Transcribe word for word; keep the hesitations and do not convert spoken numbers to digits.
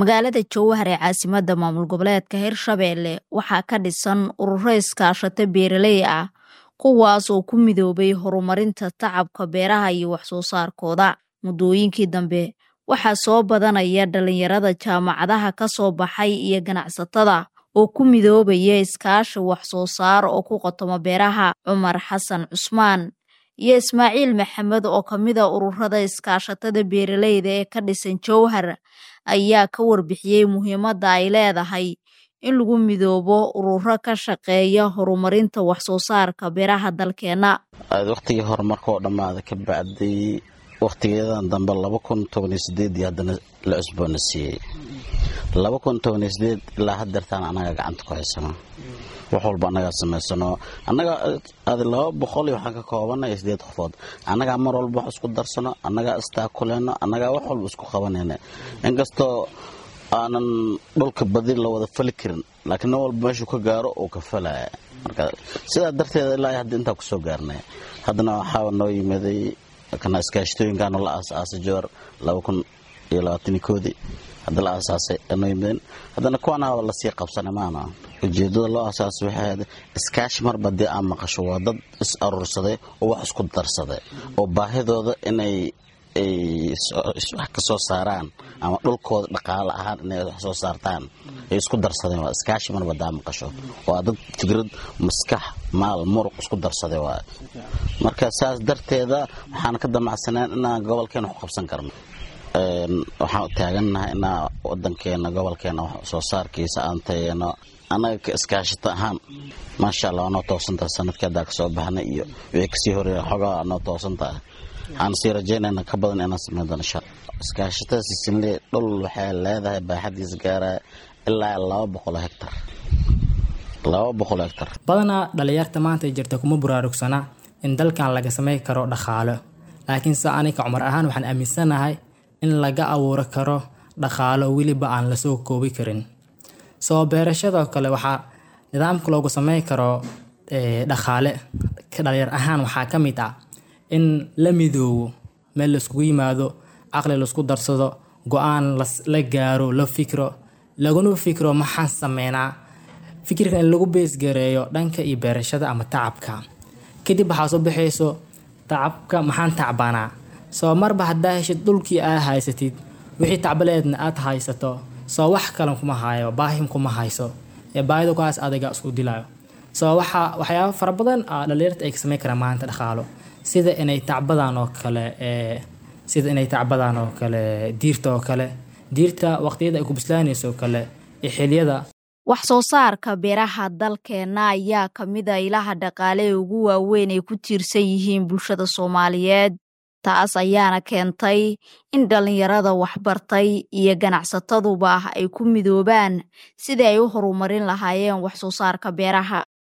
magaalada Jowhar ee caasimadda maamul goboleedka Hirshabelle waxaa ka dhisan ururo iskaashato beeraley ah kuwaas oo ku midoobay horumarinta tacabka beeraha iyo wax soo saarkooda. Muddooyinkii dambe waxaa soo badanaya dhalinyarada jaamacadaha ka soo baxay iyo ganacsatada oo ku midoobaya iskaashi wax soo saar oo ku qotoma beeraha. Cumar Xasan Cusmaan iyo Ismaaciil Maxamed oo kamid ah ururada iskaashatada beeraleyda ee ka dhisan Jowhar ayaa ka warbixiyay muhiimadda ay leedahay in lagu midoobo ururo ka shaqeeya horumarinta wax soo saarka beeraha dalkeena. Waqtigii horumarka oo dhamaada ka bacday waqtigeedan dambe laba kun toban iyo sideed hadana la cusboonaysiiyay laba kun toban iyo sideed ilaa hadda anaga gacanta ku haysano wax walba anaga sameysano anaga aad laba boqol iyo waxaan ka koobanahay sideed qofood anaga mar walba wax isku darsano anaga istaakuleeno anaga wax walba isku qabanayna inkastoo aanan dhulka badil la wada fali karin laakiin walba meeshu ka gaaro oo ka falaya marka sida darteed ilaa hadda inta ku soo gaarnay hadana waxa noo yimaday kana iskaashatooyinkan la aasaasay Jowhar laba kun iyo labaatan iyo kow hadda la aasaasay noo yimaadeen hadana kuwana la sii qabsanay maana ujeedada loo aasaasay waxa iskaashi mar badii aan maqasho waa dad is urursaday oo wax isku darsaday oo baahidooda inay ay wax ka soo saaraan ama dhulkooda dhaqaale ahaan inay wax soo saartaan ay isku darsadeen waa iskaashi mar badaa maqasho waa dad fikrad maskax maal muruq isku darsaday waa marka saas darteeda waxaan ka damacsanaa in gobolkeena wax qabsan karno een waxaan taaganahay in wadankeena gobolkeena wax soo saarkiisa aan tayano anaga iskaashata ahaan ma sha Allah noo toosanta sanadkeeda ka soo baxnay iyo wixii ka sii horeeyay xogaa noo toosanta aan sii rajeynayna ka badan inaan sameeyno insha iskaashatada sisinle dhul waxay leedahay baaxadiis gaara ilaa laba boqol hektar laba boqol hektar badana dhalinyarta maanta jirta kuma buraarugsana in dalkan laga sameey karo dhaqaale laakiin saanika Cumar ahaan waxaan aaminsanahay in laga abuuro karo dhaqaale waliba aan la soo koobi karin soo beerashada kale waxa nidaamka loogu sameey karo ee dhaqaale ka dhalinyar ahaan waxa kamid ah in la midoobo meel isku yimaado aqli la isku darsado go'aan la gaaro la fikro laguna fikro maxaan sameynaa fikirka in lagu bees gareeyo dhanka iyo beerashada ama tacabka kadib waxa soo bixayso tacabka maxaan tacbanaa soo marba hadaa heshid dhulkii aad haysatid wixii tacbaleedna aad haysato soo wax kale kuma haayo baahim kuma hayso ee baahida kaas adiga isku dilaayo soo waxa waxyaabo fara badan dhalinyarta ay sameey karaan maanta dhaqaalo sida inay tacbadaan oo kale ee sida inay tacbadaan oo kale diirta oo kale diirta waqtiyada ay ku bislaanayso kale ee xiliyada wax soo saarka beeraha dalkeena ayaa kamid ah ilaha dhaqaale ugu waaweyn ee ku tiirsan yihiin bulshada Soomaaliyeed taas ayaana keentay in dhalinyarada wax bartay iyo ganacsataduba ay ku midoobaan sidii ay u horumarin lahaayeen wax soo saarka beeraha.